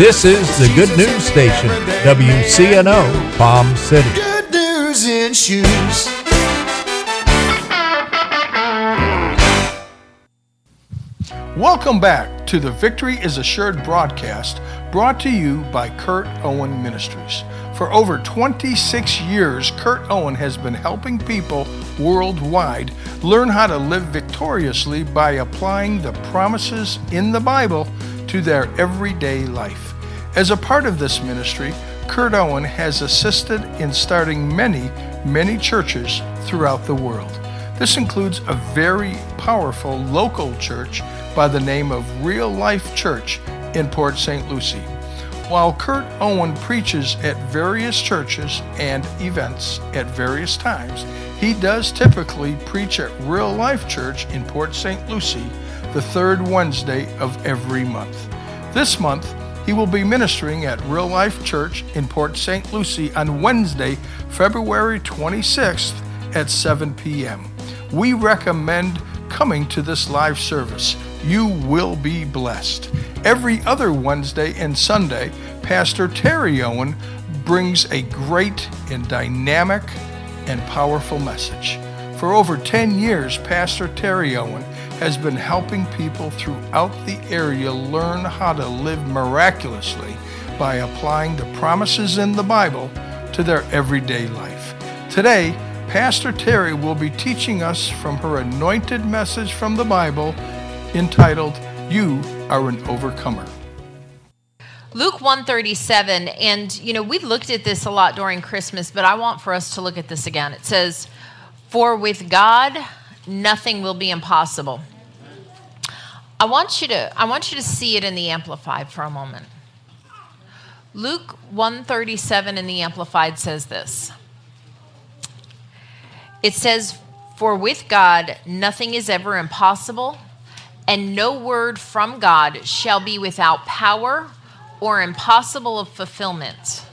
This is the Good News Station, WCNO, Palm City. Good news in shoes. Welcome back to the Victory is Assured broadcast, brought to you by Kurt Owen Ministries. For over 26 years, Kurt Owen has been helping people worldwide learn how to live victoriously by applying the promises in the Bible to their everyday life. As a part of this ministry, Kurt Owen has assisted in starting many churches throughout the world. This includes a very powerful local church by the name of Real Life Church in Port St. Lucie. While Kurt Owen preaches at various churches and events at various times, he does typically preach at Real Life Church in Port St. Lucie the third Wednesday of every month. This month, he will be ministering at Real Life Church in Port St. Lucie on Wednesday, February 26th at 7 p.m. We recommend coming to this live service. You will be blessed. Every other Wednesday and Sunday, Pastor Terry Owen brings a great and dynamic and powerful message. For over 10 years, Pastor Terry Owen has been helping people throughout the area learn how to live miraculously by applying the promises in the Bible to their everyday life. Today, Pastor Terry will be teaching us from her anointed message from the Bible entitled, You Are an Overcomer. Luke 137, and we've looked at this a lot during Christmas, but I want for us to look at this again. It says, for with God, nothing will be impossible. I want you to see it in the Amplified for a moment. Luke 137 in the Amplified says this. It says, for with God, nothing is ever impossible, and no word from God shall be without power or impossible of fulfillment.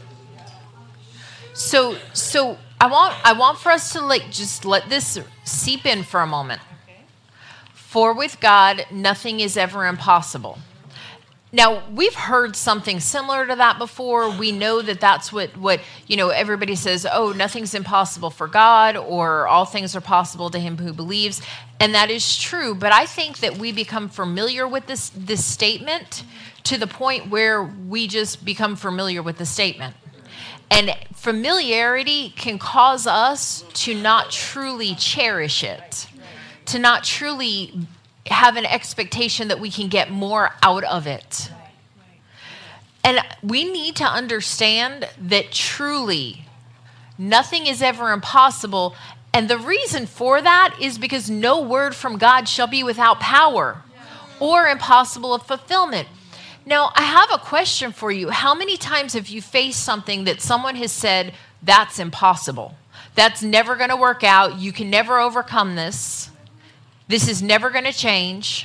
So I want for us to just let this seep in for a moment. For with God, nothing is ever impossible. Now, we've heard something similar to that before. We know that that's what everybody says, oh, nothing's impossible for God, or all things are possible to him who believes. And that is true, but I think that we become familiar with this statement to the point where we just become familiar with the statement. And familiarity can cause us to not truly cherish it, to not truly have an expectation that we can get more out of it. And we need to understand that truly nothing is ever impossible. And the reason for that is because no word from God shall be without power or impossible of fulfillment. Now, I have a question for you. How many times have you faced something that someone has said, that's impossible? That's never going to work out. You can never overcome this. This is never going to change.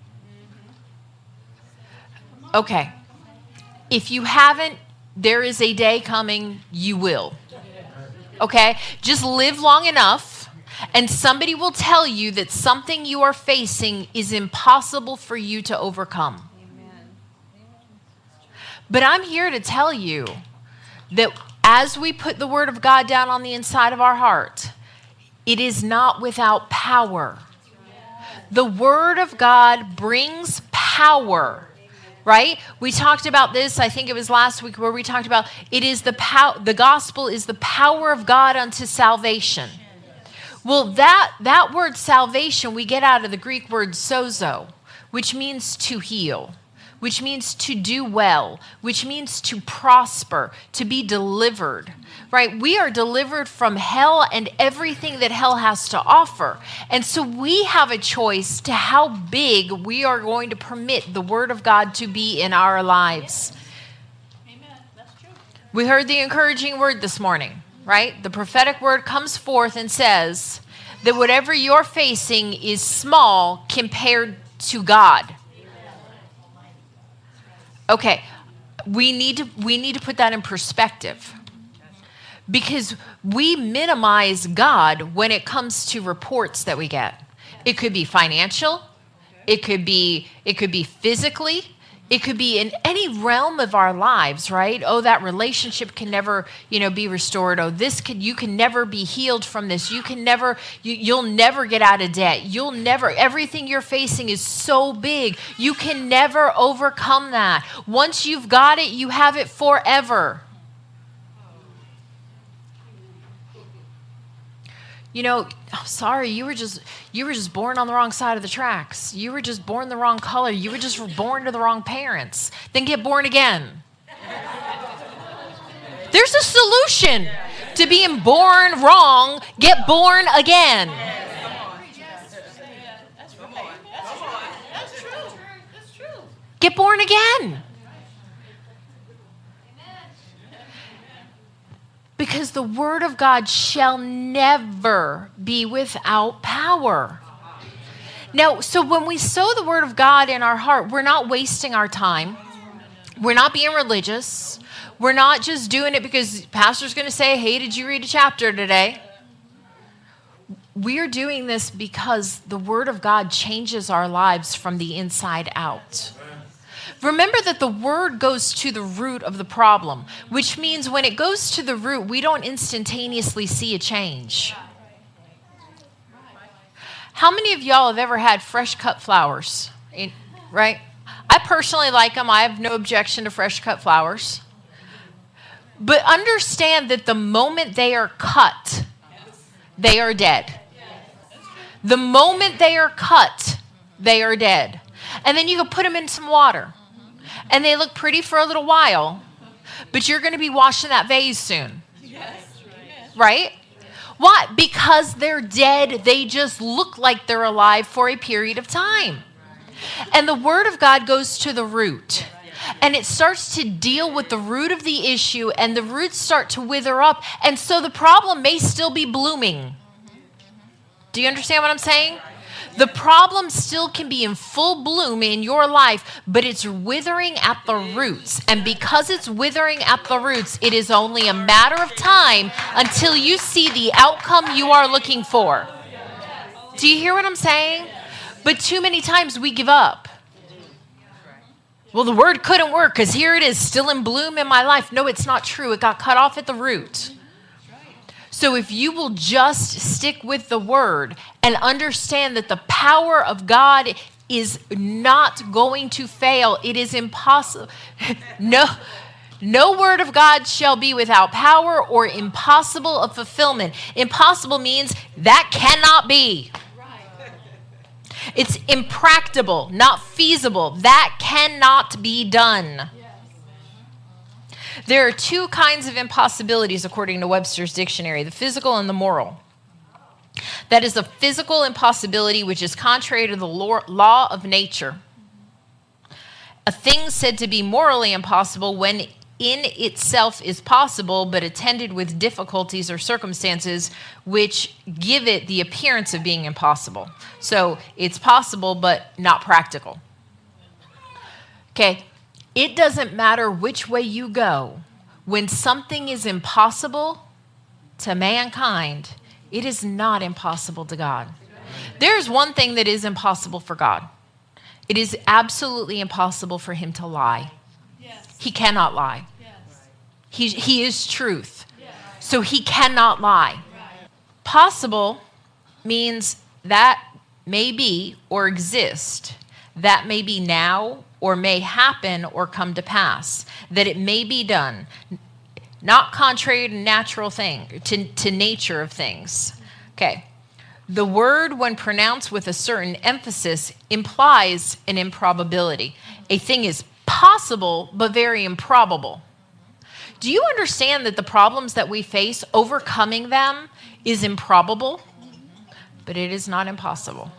Okay. If you haven't, there is a day coming you will. Okay? Just live long enough, and somebody will tell you that something you are facing is impossible for you to overcome. But I'm here to tell you that as we put the Word of God down on the inside of our heart, it is not without power. The Word of God brings power, right? We talked about this, I think it was last week, where we talked about it is the gospel is the power of God unto salvation. Well, that word salvation we get out of the Greek word sozo, which means to heal, which means to do well, which means to prosper, to be delivered, right? We are delivered from hell and everything that hell has to offer. And so we have a choice to how big we are going to permit the Word of God to be in our lives. Amen. That's true. We heard the encouraging word this morning, right? The prophetic word comes forth and says that whatever you're facing is small compared to God. Okay, we need to put that in perspective, because we minimize God when it comes to reports that we get. It could be financial, it could be physically, It could be in any realm of our lives, right? Oh, that relationship can never, be restored. Oh, you can never be healed from this. You'll never get out of debt. Everything you're facing is so big. You can never overcome that. Once you've got it, you have it forever. Sorry, you were just born on the wrong side of the tracks. You were just born the wrong color. You were just born to the wrong parents. Then get born again. There's a solution to being born wrong. Get born again. Get born again. Because the word of God shall never be without power. Now, so when we sow the word of God in our heart, we're not wasting our time. We're not being religious. We're not just doing it because pastor's going to say, hey, did you read a chapter today? We're doing this because the word of God changes our lives from the inside out. Remember that the word goes to the root of the problem, which means when it goes to the root, we don't instantaneously see a change. How many of y'all have ever had fresh cut flowers? Right? I personally like them. I have no objection to fresh cut flowers. But understand that the moment they are cut, they are dead. The moment they are cut, they are dead. And then you can put them in some water. And they look pretty for a little while, but you're going to be washing that vase soon. Right? Why? Because they're dead. They just look like they're alive for a period of time. And the word of God goes to the root. And it starts to deal with the root of the issue, and the roots start to wither up. And so the problem may still be blooming. Do you understand what I'm saying? The problem still can be in full bloom in your life, but it's withering at the roots. And because it's withering at the roots, it is only a matter of time until you see the outcome you are looking for. Do you hear what I'm saying? But too many times we give up. Well, the word couldn't work because here it is still in bloom in my life. No, it's not true. It got cut off at the root. So if you will just stick with the word and understand that the power of God is not going to fail, it is impossible. No word of God shall be without power or impossible of fulfillment. Impossible means that cannot be. It's impractical, not feasible. That cannot be done. There are two kinds of impossibilities according to Webster's dictionary, the physical and the moral. That is a physical impossibility which is contrary to the law of nature. A thing said to be morally impossible when in itself is possible but attended with difficulties or circumstances which give it the appearance of being impossible. So it's possible but not practical. Okay. It doesn't matter which way you go. When something is impossible to mankind, it is not impossible to God. There's one thing that is impossible for God. It is absolutely impossible for him to lie. He cannot lie. He is truth. So he cannot lie. Possible means that may be or exist. That may be now or may happen or come to pass, that it may be done, not contrary to natural thing, to nature of things. Okay. The word, when pronounced with a certain emphasis, implies an improbability. A thing is possible, but very improbable. Do you understand that the problems that we face, overcoming them is improbable? But it is not impossible.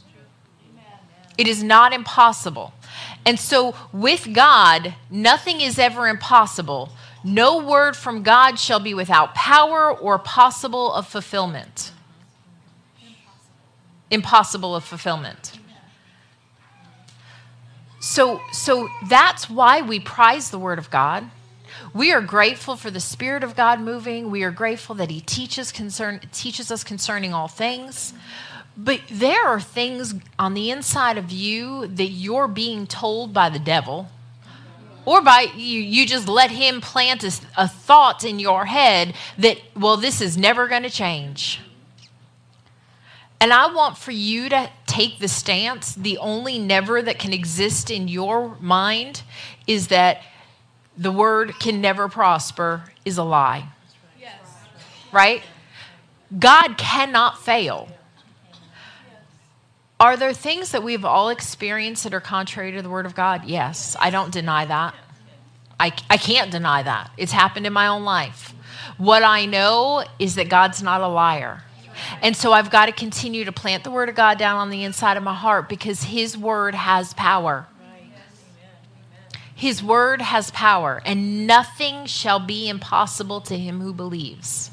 It is not impossible. And so with God, nothing is ever impossible. No word from God shall be without power or possible of fulfillment. Impossible of fulfillment. So that's why we prize the word of God. We are grateful for the Spirit of God moving. We are grateful that he teaches us concerning all things. But there are things on the inside of you that you're being told by the devil Or by you just let him plant a thought in your head that, well, this is never going to change. And I want for you to take the stance, the only never that can exist in your mind is that the word can never prosper is a lie. Yes. Right? God cannot fail. Are there things that we've all experienced that are contrary to the word of God? Yes, I don't deny that. I can't deny that. It's happened in my own life. What I know is that God's not a liar. And so I've got to continue to plant the word of God down on the inside of my heart because his word has power. His word has power, and nothing shall be impossible to him who believes.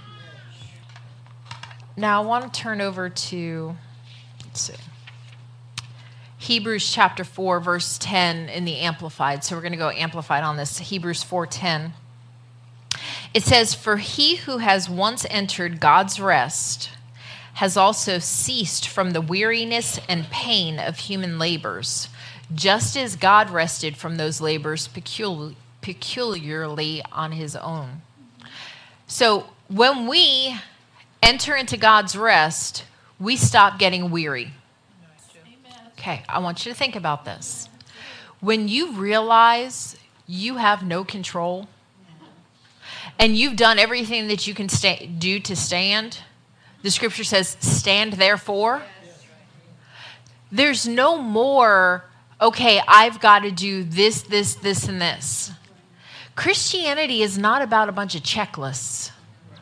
Now I want to turn over to, let's see, Hebrews chapter 4, verse 10 in the Amplified. So we're going to go Amplified on this. Hebrews 4:10. It says, "For he who has once entered God's rest has also ceased from the weariness and pain of human labors, just as God rested from those labors peculiarly on his own." So when we enter into God's rest, we stop getting weary. Okay, I want you to think about this. When you realize you have no control, and you've done everything that you can do to stand, the scripture says, stand therefore. There's no more, okay, I've got to do this, this, this, and this. Christianity is not about a bunch of checklists.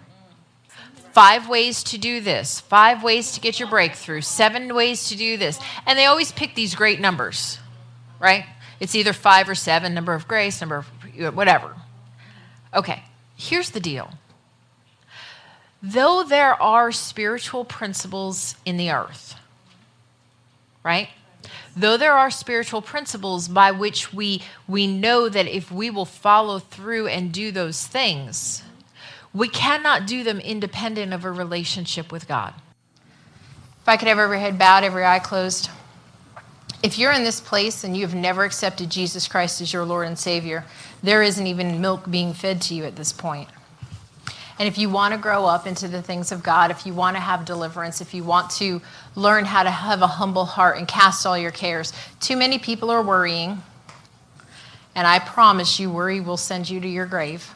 5 ways to do this, 5 ways to get your breakthrough, 7 ways to do this. And they always pick these great numbers, right? It's either 5 or 7, number of grace, number of whatever. Okay. Here's the deal. Though there are spiritual principles in the earth, right? Though there are spiritual principles by which we know that if we will follow through and do those things, we cannot do them independent of a relationship with God. If I could have every head bowed, every eye closed. If you're in this place and you've never accepted Jesus Christ as your Lord and Savior, there isn't even milk being fed to you at this point. And if you want to grow up into the things of God, if you want to have deliverance, if you want to learn how to have a humble heart and cast all your cares, too many people are worrying. And I promise you, worry will send you to your grave.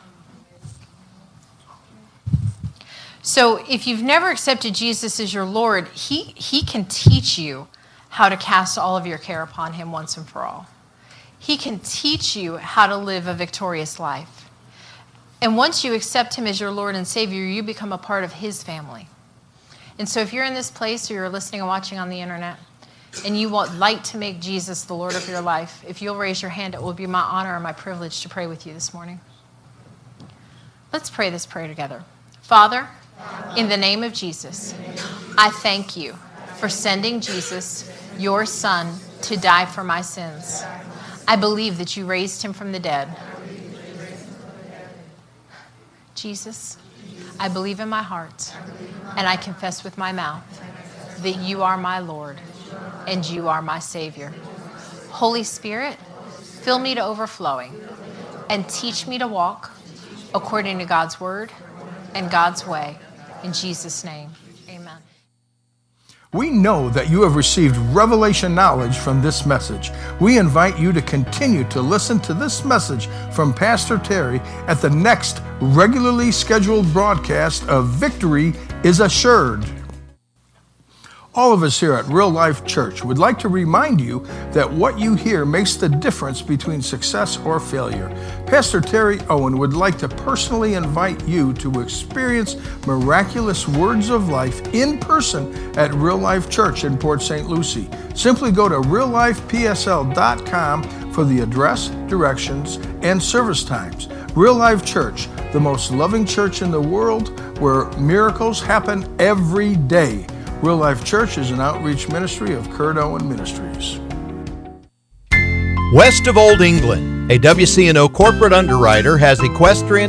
So if you've never accepted Jesus as your Lord, he can teach you how to cast all of your care upon him once and for all. He can teach you how to live a victorious life. And once you accept him as your Lord and Savior, you become a part of his family. And so if you're in this place or you're listening and watching on the internet and you would like to make Jesus the Lord of your life, if you'll raise your hand, it will be my honor and my privilege to pray with you this morning. Let's pray this prayer together. Father, in the name of Jesus, I thank you for sending Jesus, your Son, to die for my sins. I believe that you raised him from the dead. Jesus, I believe in my heart and I confess with my mouth that you are my Lord and you are my Savior. Holy Spirit, fill me to overflowing and teach me to walk according to God's word and God's way. In Jesus' name, amen. We know that you have received revelation knowledge from this message. We invite you to continue to listen to this message from Pastor Terry at the next regularly scheduled broadcast of Victory is Assured. All of us here at Real Life Church would like to remind you that what you hear makes the difference between success or failure. Pastor Terry Owen would like to personally invite you to experience miraculous words of life in person at Real Life Church in Port St. Lucie. Simply go to reallifepsl.com for the address, directions, and service times. Real Life Church, the most loving church in the world where miracles happen every day. Real Life Church is an outreach ministry of Kurt Owen Ministries. West of Old England, a WCNO corporate underwriter has equestrian